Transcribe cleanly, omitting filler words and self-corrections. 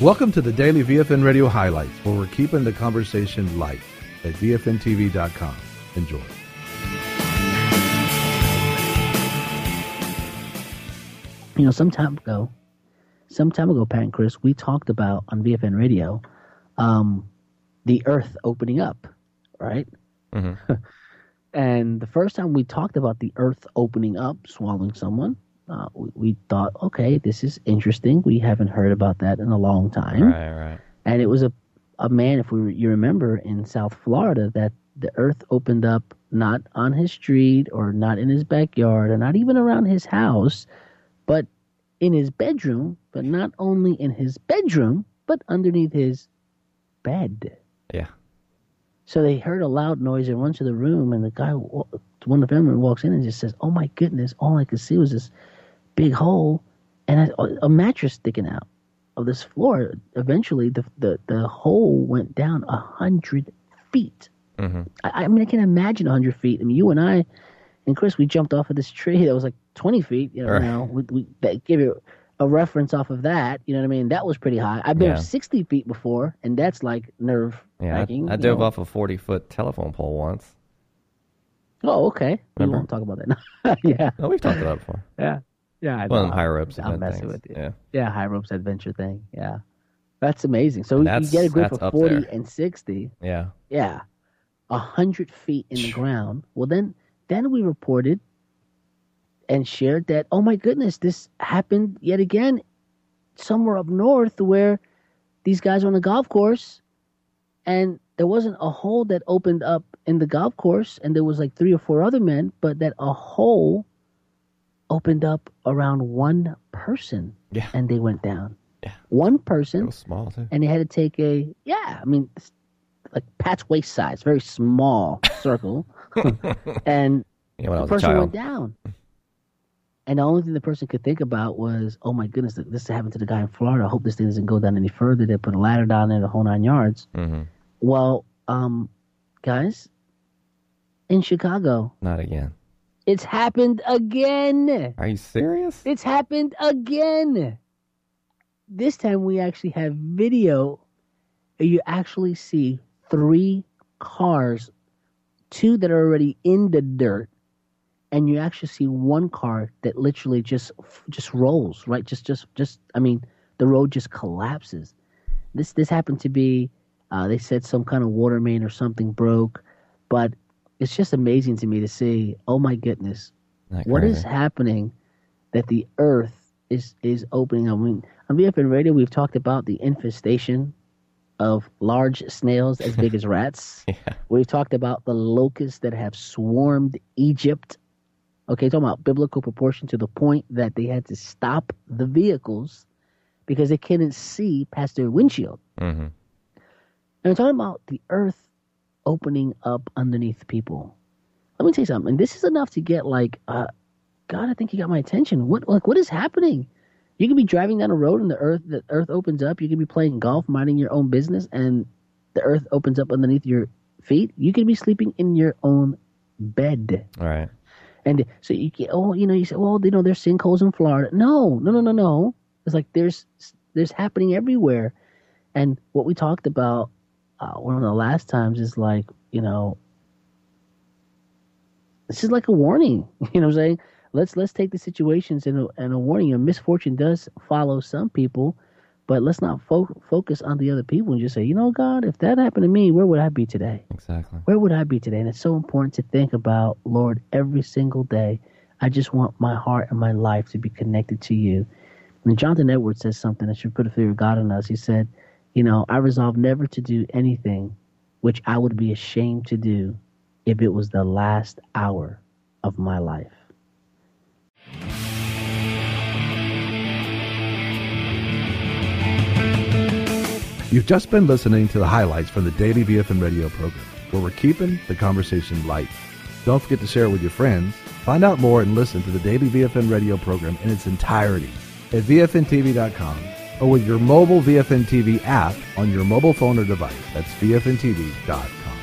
Welcome to the Daily VFN Radio Highlights, where we're keeping the conversation light at VFNTV.com. Enjoy. You know, some time ago, Pat and Chris, we talked about on VFN Radio the Earth opening up, right? Mm-hmm. And the first time we talked about the Earth opening up, swallowing someone, we thought, okay, this is interesting. We haven't heard about that in a long time. Right. And it was a man, if you remember, in South Florida, that the Earth opened up not on his street or not in his backyard or not even around his house, but in his bedroom, but not only in his bedroom, but underneath his bed. Yeah. So they heard a loud noise and run to the room, and the guy, one of the family walks in and just says, "Oh my goodness, all I could see was this big hole and a mattress sticking out of this floor." Eventually, the hole went down 100 feet. Mm-hmm. I mean, I can imagine 100 feet. I mean, you and I and Chris, we jumped off of this tree that was like 20 feet. You know, right. now we that give you a reference off of that. You know what I mean? That was pretty high. I've been up 60 feet before, and that's like nerve-wracking. I dove off a 40-foot telephone pole once. Oh, okay. Remember? We won't talk about that now. Yeah. Oh, we've talked about it before. Yeah. I One know. of them high ropes. I'm messing things. with you. Yeah. Yeah, high ropes adventure thing. Yeah. That's amazing. So you get a group of 40 there. and 60. Yeah. Yeah. 100 feet in the ground. Well, then we reported and shared that, oh my goodness, this happened yet again somewhere up north where these guys are on a golf course and there wasn't a hole that opened up in the golf course and there was like 3 or 4 other men, but that a hole opened up around one person. Yeah. And they went down. Yeah. One person. It was small, too. And they had to take like Pat's waist size, very small circle. And the person went down. And the only thing the person could think about was, oh my goodness, this happened to the guy in Florida. I hope this thing doesn't go down any further. They put a ladder down there, the whole 9 yards. Mm-hmm. Well, guys, in Chicago. Not again. It's happened again. Are you serious? It's happened again. This time we actually have video. You actually see 3 cars, 2 that are already in the dirt, and you actually see one car that literally just rolls, right? I mean, the road just collapses. This happened to be, they said some kind of water main or something broke, but it's just amazing to me to see, oh my goodness, what is happening that the earth is opening up. I mean, on VFN Radio, we've talked about the infestation of large snails as big as rats. Yeah. We've talked about the locusts that have swarmed Egypt. Okay, talking about biblical proportion to the point that they had to stop the vehicles because they couldn't see past their windshield. Mm-hmm. And we're talking about the earth opening up underneath people. Let me tell you something. And this is enough to get like, God, I think you got my attention. What is happening? You could be driving down a road and the earth opens up. You could be playing golf, minding your own business, and the earth opens up underneath your feet. You could be sleeping in your own bed. All right. And so you say, well, there's sinkholes in Florida. No. It's like there's happening everywhere. And what we talked about one of the last times is like, this is like a warning. You know what I'm saying? Let's take the situations and a warning. Misfortune does follow some people, but let's not focus on the other people and just say, God, if that happened to me, where would I be today? Exactly. Where would I be today? And it's so important to think about, Lord, every single day. I just want my heart and my life to be connected to you. And Jonathan Edwards says something that should put a fear of God in us. He said, I resolve never to do anything which I would be ashamed to do if it was the last hour of my life. You've just been listening to the highlights from the Daily VFN Radio program, where we're keeping the conversation light. Don't forget to share it with your friends. Find out more and listen to the Daily VFN Radio program in its entirety at VFNTV.com or with your mobile VFN TV app on your mobile phone or device. That's VFNTV.com.